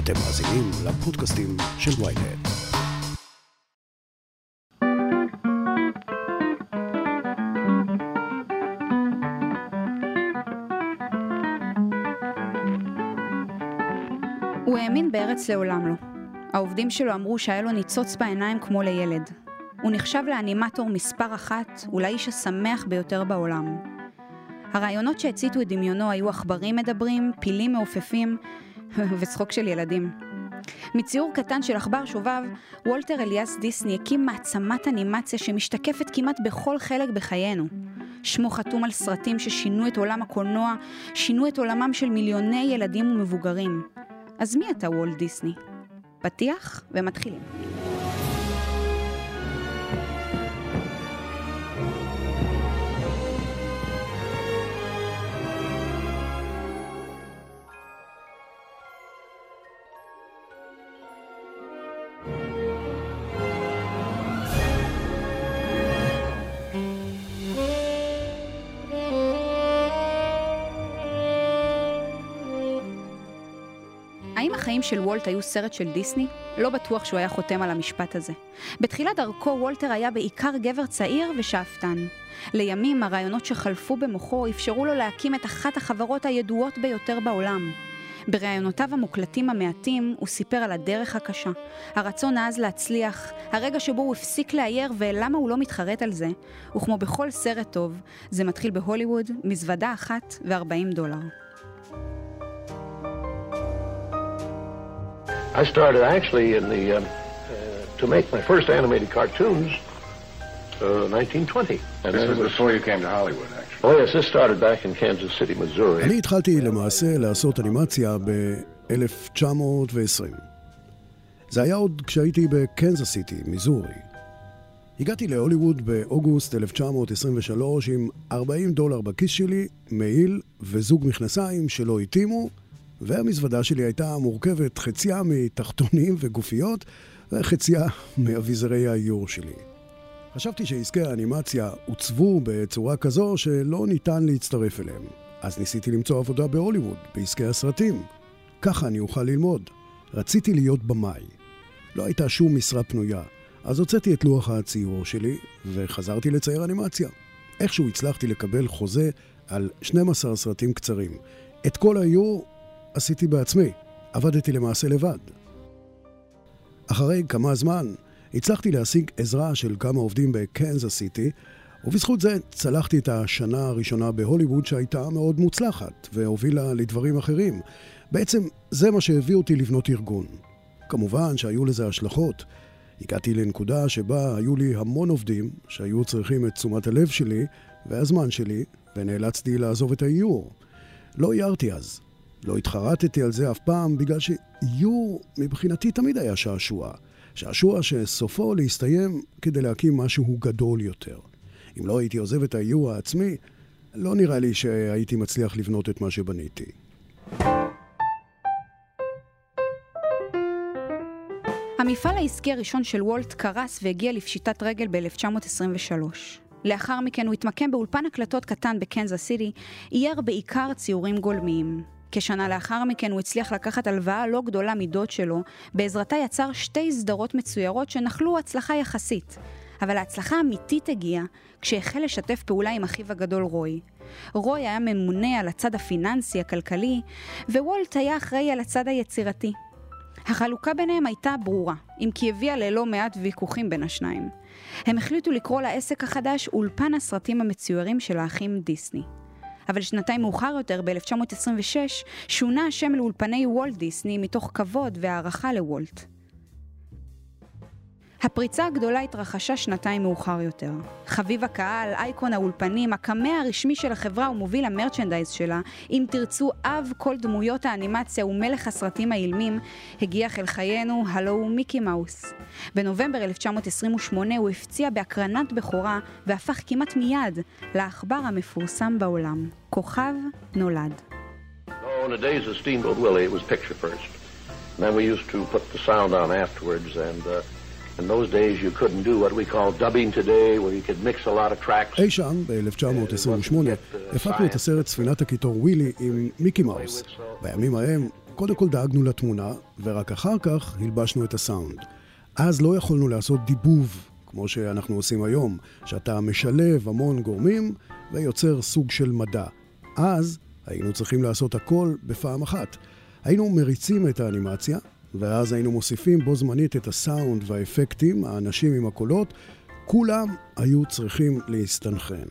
אתם מאזינים לפודקאסטים של ynet. הוא האמין בארץ לעולם לא. העובדים שלו אמרו שהיה לו ניצוץ בעיניים כמו לילד. הוא נחשב לאנימטור מספר אחת, אולי איש השמח ביותר בעולם. הרעיונות שהציתו את דמיונו היו עכברים מדברים, פילים מעופפים וצחוק של ילדים. מציור קטן של עכבר שובב, וולטר אליאס דיסני הקים מעצמת אנימציה שמשתקפת כמעט בכל חלק בחיינו. שמו חתום על סרטים ששינו את עולם הקולנוע, שינו את עולמם של מיליוני ילדים ומבוגרים. אז מי אתה וולט דיסני? פתיח ומתחילים. האם החיים של וולט היו סרט של דיסני? לא בטוח שהוא היה חותם על המשפט הזה. בתחילת דרכו וולטר היה בעיקר גבר צעיר ושאפתן. לימים הרעיונות שחלפו במוחו אפשרו לו להקים את אחת החברות הידועות ביותר בעולם. ברעיונותיו המוקלטים המעטים הוא סיפר על הדרך הקשה, הרצון העז להצליח, הרגע שבו הוא הפסיק לאייר ולמה הוא לא מתחרט על זה, וכמו בכל סרט טוב, זה מתחיל בהוליווד, מזוודה אחת $40. I started actually in the to make my first animated cartoons 1920. And this was before you came to Hollywood, actually. Oh yes, this started back in Kansas City, Missouri. אני התחלתי למעשה לעשות אנימציה ב-1920. זה היה עוד כשהייתי בקנזס סיטי, מיזורי. הגעתי להוליווד באוגוסט 1923 עם $40 בכיס שלי, מעיל וזוג מכנסיים שלא התאימו, והמזוודה שלי הייתה מורכבת חציה מתחתונים וגופיות וחציה מאביזרי האיור שלי. חשבתי שעסקי האנימציה עוצבו בצורה כזו שלא ניתן להצטרף אליהם. אז ניסיתי למצוא עבודה בהוליווד, בעסקי הסרטים. ככה אני אוכל ללמוד. רציתי להיות במאי. לא הייתה שום משרה פנויה, אז הוצאתי את לוח הציור שלי וחזרתי לצייר אנימציה. איכשהו הצלחתי לקבל חוזה על 12 סרטים קצרים. את כל האיור עשיתי בעצמי, עבדתי למעשה לבד. אחרי כמה זמן הצלחתי להשיג עזרה של כמה עובדים בקנזס סיטי, ובזכות זה צלחתי את השנה הראשונה בהוליווד שהייתה מאוד מוצלחת והובילה לדברים אחרים. בעצם זה מה שהביא אותי לבנות ארגון. כמובן שהיו לזה השלכות. הגעתי לנקודה שבה היו לי המון עובדים שהיו צריכים את תשומת הלב שלי והזמן שלי, ונאלצתי לעזוב את האיור. לא איירתי אז. לא התחרטתי על זה אף פעם, בגלל שאיור מבחינתי תמיד היה שעשוע. שעשוע שסופו להסתיים כדי להקים משהו גדול יותר. אם לא הייתי עוזב את האיור העצמי, לא נראה לי שהייתי מצליח לבנות את מה שבניתי. המפעל העסקי הראשון של וולט קרס והגיע לפשיטת רגל ב-1923. לאחר מכן הוא התמקם באולפן הקלטות קטן בקנזס סיטי, אייר בעיקר ציורים גולמיים. כשנה לאחר מכן הוא הצליח לקחת הלוואה לא גדולה מדוד שלו, בעזרתה יצר 2 סדרות מצוירות שנחלו הצלחה יחסית. אבל ההצלחה האמיתית הגיעה כשהחל לשתף פעולה עם אחיו הגדול רוי. רוי היה ממונה על הצד הפיננסי, הכלכלי, ווולט היה אחראי על הצד היצירתי. החלוקה ביניהם הייתה ברורה, אם כי הביאה ללא מעט ויכוחים בין השניים. הם החליטו לקרוא לעסק החדש אולפן הסרטים המצוירים של האחים דיסני. אבל שנתיים מאוחר יותר, ב-1926, שונה השם לאולפני וולט דיסני מתוך כבוד והערכה לוולט. הפריצה הגדולה התרחשה שנתיים מאוחר יותר. חביב הקהל, אייקון האולפנים, הקמע הרשמי של החברה ומוביל המרצ'נדייז שלה, אם תרצו אב כל דמויות האנימציה ומלך הסרטים האילמים, הגיח אל חיינו, הלו הוא מיקי מאוס. בנובמבר 1928 הוא הפציע בהקרנת בכורה והפך כמעט מיד לעכבר המפורסם בעולם. כוכב נולד. In the days of Steamboat Willie, it was picture first. And then we used to put the sound on afterwards, and in those days you couldn't do what we call dubbing today, where you could mix a lot of tracks. אי שם, ב-1928, הפקנו את הסרט ספינת הקיטור ווילי עם מיקי מאוס. בימים ההם קודם כל דאגנו לתמונה, ורק אחר כך הלבשנו את הסאונד. אז לא יכולנו לעשות דיבוב, כמו שאנחנו עושים היום, שאתה משלב המון גורמים ויוצר סוג של מדע. אז היינו צריכים לעשות הכל בפעם אחת. היינו מריצים את האנימציה, ואז היינו מוסיפים בו זמנית את הסאונד והאפקטים, האנשים עם הקולות, כולם היו צריכים להסתנכרן.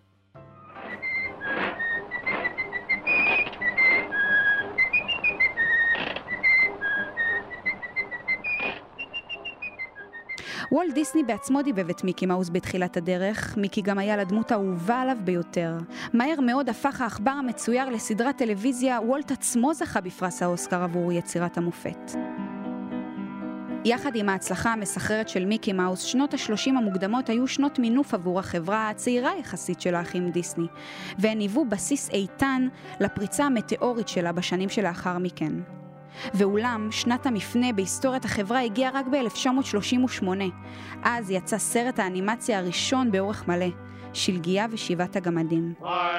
וולט דיסני בעצמו דיבב את מיקי מאוס בתחילת הדרך. מיקי גם היה לדמות האהובה עליו ביותר. מהר מאוד הפך העכבר המצויר לסדרת טלוויזיה. וולט עצמו זכה בפרס האוסקר עבור יצירת המופת. יחד עם ההצלחה המסחררת של מיקי מאוס, שנות ה-30 המוקדמות היו שנות מינוף עבור החברה הצעירה יחסית של האחים דיסני, והן היוו בסיס איתן לפריצה המטאורית שלה בשנים שלאחר מכן. ואולם, שנת המפנה בהיסטוריית החברה הגיעה רק ב-1938. אז יצא סרט האנימציה הראשון באורך מלא, שלגיה ושבעת הגמדים.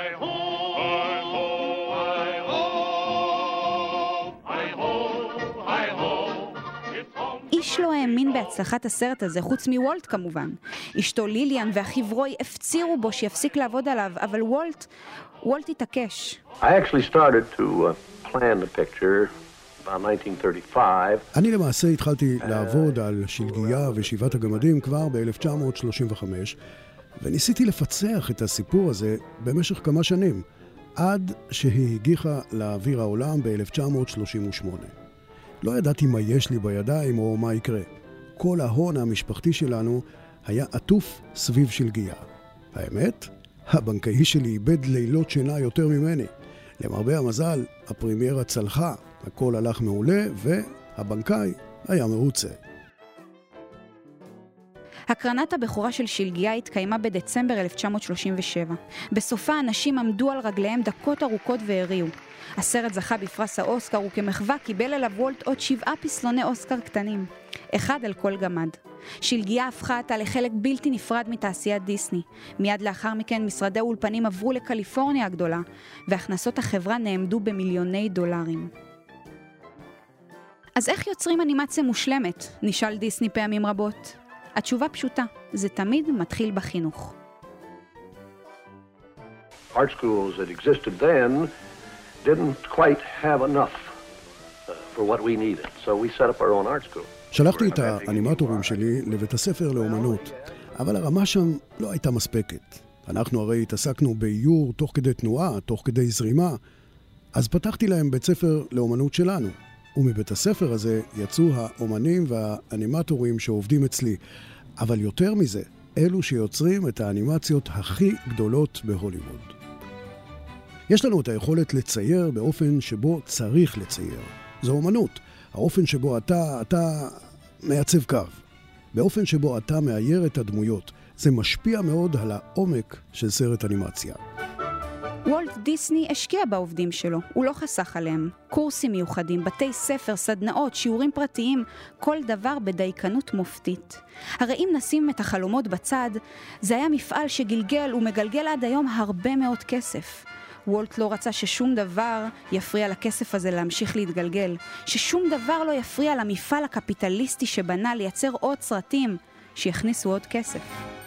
איש לא האמין בהצלחת הסרט הזה, חוץ מוולט כמובן. אשתו ליליאן ואחיו רוי הפצירו בו שיפסיק לעבוד עליו, אבל וולט התעקש. I actually started to plan the picture about 1935. אני למעשה התחלתי לעבוד על שלגיה ושבעת הגמדים כבר ב-1935, וניסיתי לפצח את הסיפור הזה במשך כמה שנים, עד שהיא הגיחה לאוויר העולם ב-1938. לא ידעתי מה יש לי בידיים או מה יקרה. כל ההון המשפחתי שלנו היה עטוף סביב שלגיה. האמת, הבנקאי שלי איבד לילות שינה יותר ממני. למרבה המזל, הפרימיירה צלחה, הכל הלך מעולה, והבנקאי היה מרוצה. הקרנת הבכורה של שלגיה התקיימה בדצמבר 1937. בסופה אנשים עמדו על רגליהם דקות ארוכות והריעו. הסרט זכה בפרס האוסקר וכמחווה קיבל אליו וולט עוד 7 פסלוני אוסקר קטנים, אחד על כל גמד. שלגיה הפכה עתה לחלק בלתי נפרד מתעשיית דיסני. מיד לאחר מכן משרדי האולפנים עברו לקליפורניה הגדולה, והכנסות החברה נאמדו במיליוני דולרים. אז איך יוצרים אנימציה מושלמת? נשאל דיסני פעמים רבות. התשובה פשוטה, זה תמיד מתחיל בחינוך. Art schools that existed then didn't quite have enough for what we needed. So we set up our own art school. שלחתי את האנימטורים שלי לבית הספר לאומנות, אבל הרמה שם לא הייתה מספקת. אנחנו הרי התעסקנו באיור תוך כדי תנועה, תוך כדי זרימה, אז פתחתי להם בית ספר לאומנות שלנו. ומבית הספר הזה יצאו האומנים והאנימטורים שעובדים אצלי. אבל יותר מזה, אלו שיוצרים את האנימציות הכי גדולות בהוליווד. יש לנו את היכולת לצייר באופן שבו צריך לצייר. זו אומנות. האופן שבו אתה מעצב קו. באופן שבו אתה מאייר את הדמויות. זה משפיע מאוד על העומק של סרט אנימציה. וולט דיסני השקיע בעובדים שלו, הוא לא חסך עליהם. קורסים מיוחדים, בתי ספר, סדנאות, שיעורים פרטיים, כל דבר בדייקנות מופתית. הרי אם נשים את החלומות בצד, זה היה מפעל שגלגל ומגלגל עד היום הרבה מאוד כסף. וולט לא רצה ששום דבר יפריע לכסף הזה להמשיך להתגלגל, ששום דבר לא יפריע למפעל הקפיטליסטי שבנה לייצר עוד סרטים שיכניסו עוד כסף.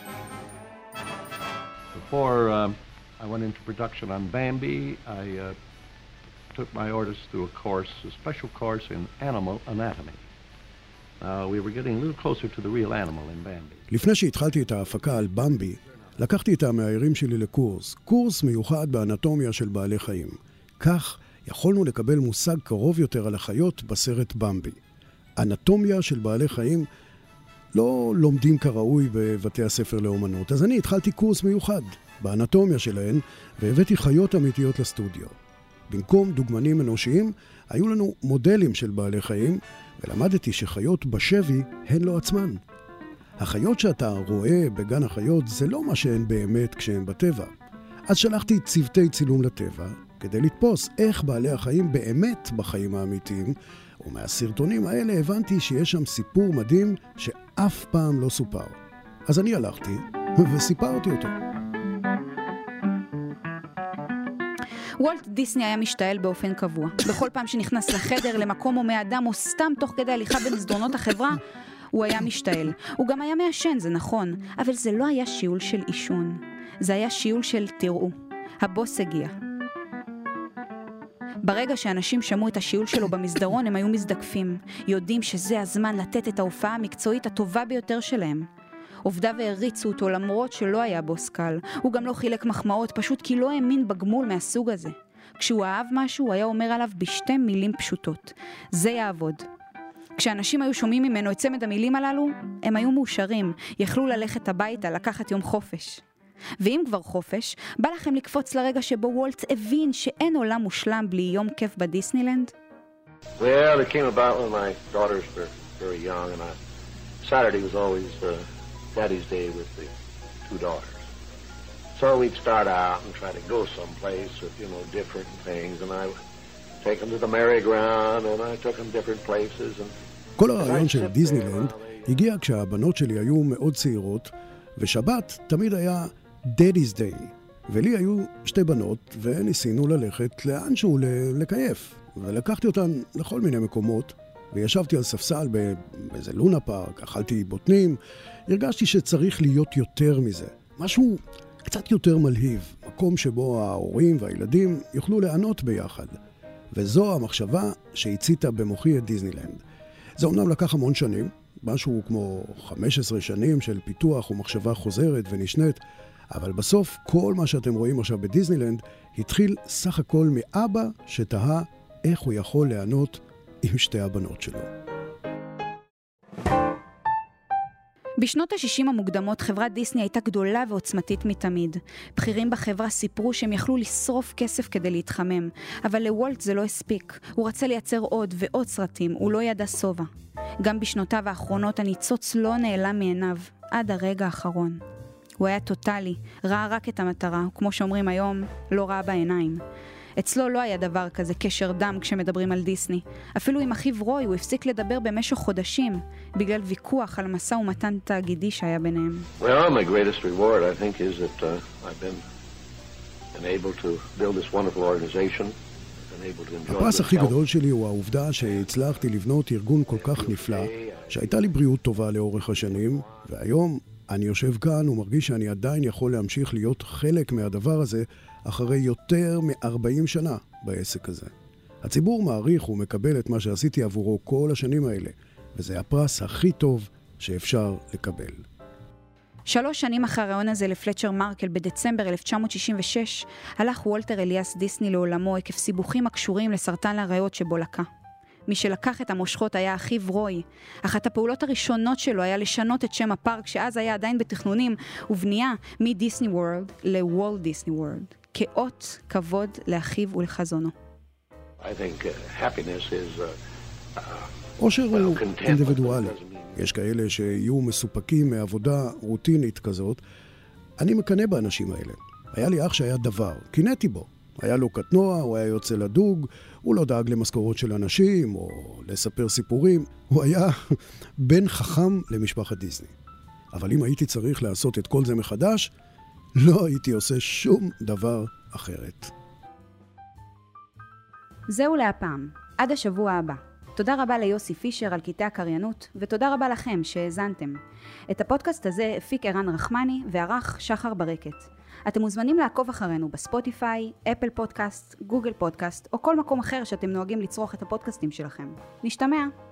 I went into production on Bambi. I took my orders through a special course in animal anatomy. We were getting a little closer to the real animal in Bambi. לפני שהתחלתי את ההפקה על במבי, לקחתי את המאיירים שלי קורס מיוחד באנטומיה של בעלי חיים. כך יכולנו לקבל מושג קרוב יותר על החיות בסרט במבי. אנטומיה של בעלי חיים לא לומדים כראוי בבתי הספר לאומנות, אז אני התחלתי קורס מיוחד באנטומיה שלהן, והבאתי חיות אמיתיות לסטודיו. במקום דוגמנים אנושיים, היו לנו מודלים של בעלי חיים, ולמדתי שחיות בשבי הן לא עצמן. החיות שאתה רואה בגן החיות זה לא מה שהן באמת כשהן בטבע. אז שלחתי צוותי צילום לטבע, כדי לתפוס איך בעלי החיים באמת בחיים האמיתיים, ומהסרטונים האלה הבנתי שיש שם סיפור מדהים שאף פעם לא סופר. אז אני הלכתי וסיפרתי אותו. וולט דיסני היה משתעל באופן קבוע. בכל פעם שנכנס לחדר, למקום או מאדם, או סתם תוך כדי הליכה במסדרונות החברה, הוא היה משתעל. הוא גם היה מעשן, זה נכון, אבל זה לא היה שיעול של עישון. זה היה שיעול של תראו. הבוס הגיע. ברגע שאנשים שמעו את השיעול שלו במסדרון, הם היו מזדקפים, יודעים שזה הזמן לתת את ההופעה המקצועית הטובה ביותר שלהם. עובדיו והריצו אותו למרות שלא היה בוס קל. הוא גם לא חילק מחמאות, פשוט כי לא האמין בגמול מהסוג הזה. כשהוא אהב משהו, הוא היה אומר עליו בשתי מילים פשוטות. זה יעבוד. כשאנשים היו שומעים ממנו את צמד המילים הללו, הם היו מאושרים, יכלו ללכת הביתה, לקחת יום חופש. ואם כבר חופש, בא לכם לקפוץ לרגע שבו וולט הבין שאין עולם מושלם בלי יום כיף בדיסנילנד? Well, it came about when my daughters were very young, and Saturday was always Daddy's Day with the two daughters. So we'd start out and try to go someplace with, different things, and I would take them to the merry-go-round, and I took them different places. כל הרעיון של דיסנילנד הגיע כשהבנות שלי היו מאוד צעירות, ושבת תמיד היה Daddy's Day, ולי היו שתי בנות, וניסינו ללכת לאנשהו לקייף, ולקחתי אותן לכל מיני מקומות, וישבתי על ספסל באיזה לונה פארק, אכלתי בוטנים, הרגשתי שצריך להיות יותר מזה, משהו קצת יותר מלהיב, מקום שבו ההורים והילדים יוכלו ליהנות ביחד, וזו המחשבה שהציתה במוחי את דיסנילנד. זה אומנם לקח המון שנים, משהו כמו 15 שנים של פיתוח ומחשבה חוזרת ונשנית, אבל בסוף כל מה שאתם רואים עכשיו בדיסנילנד התחיל סך הכל מאבא שתהה איך הוא יכול ליהנות עם שתי הבנות שלו. בשנות ה-60 המוקדמות חברת דיסני הייתה גדולה ועוצמתית מתמיד. בכירים בחברה סיפרו שהם יכלו לשרוף כסף כדי להתחמם, אבל לוולט זה לא הספיק. הוא רצה לייצר עוד ועוד סרטים, הוא לא ידע סובה. גם בשנותיו האחרונות הניצוץ לא נעלם מעיניו, עד הרגע האחרון. הוא היה טוטלי, ראה רק את המטרה, כמו שאומרים היום, לא ראה בעיניים. אצלו לא היה דבר כזה קשר דם כשמדברים על דיסני. אפילו עם אחיו רוי הוא הפסיק לדבר במשך חודשים, בגלל ויכוח על משא ומתן תאגידי שהיה ביניהם. Well, my greatest reward, I think, is that I've been able to build this wonderful organization. הפרס הכי גדול שלי הוא העובדה שהצלחתי לבנות ארגון כל כך נפלא, שהייתה לי בריאות טובה לאורך השנים, והיום אני יושב כאן ומרגיש שאני עדיין יכול להמשיך להיות חלק מהדבר הזה אחרי יותר מ-40 שנה בעסק הזה. הציבור מעריך ומקבל את מה שעשיתי עבורו כל השנים האלה, וזה הפרס הכי טוב שאפשר לקבל. 3 שנים אחרי הרעיון הזה לפלצ'ר מרקל בדצמבר 1966, הלך וולטר אליאס דיסני לעולמו עקב סיבוכים הקשורים לסרטן הריאות שבו לקה. מי שלקח את המושכות היה אחיו רוי. אחת הפעולות הראשונות שלו היה לשנות את שם הפארק שאז היה עדיין בתכנונים ובנייה מדיסני וורלד לוולט דיסני וורלד, כאות כבוד לאחיו ולחזונו. I think happiness is אושר הוא אינדיבידואלי. יש כאלה שיהיו מסופקים מעבודה רוטינית כזאת. אני מקנא באנשים האלה. היה לי אח שהיה דבר, קינאתי בו. היה לו קטנוע, הוא היה יוצא לדוג, הוא לא דאג למשכורות של אנשים או לספר סיפורים. הוא היה בן חכם למשפחת דיסני. אבל אם הייתי צריך לעשות את כל זה מחדש, לא הייתי עושה שום דבר אחרת. זהו להפעם. עד השבוע הבא. תודה רבה ליוסי פישר על קטעי הקריינות, ותודה רבה לכם שהאזנתם. את הפודקאסט הזה הפיק ערן רחמני וערך שחר ברקת. אתם מוזמנים לעקוב אחרינו בספוטיפיי, אפל פודקאסט, גוגל פודקאסט, או כל מקום אחר שאתם נוהגים לצרוך את הפודקאסטים שלכם. נשתמע!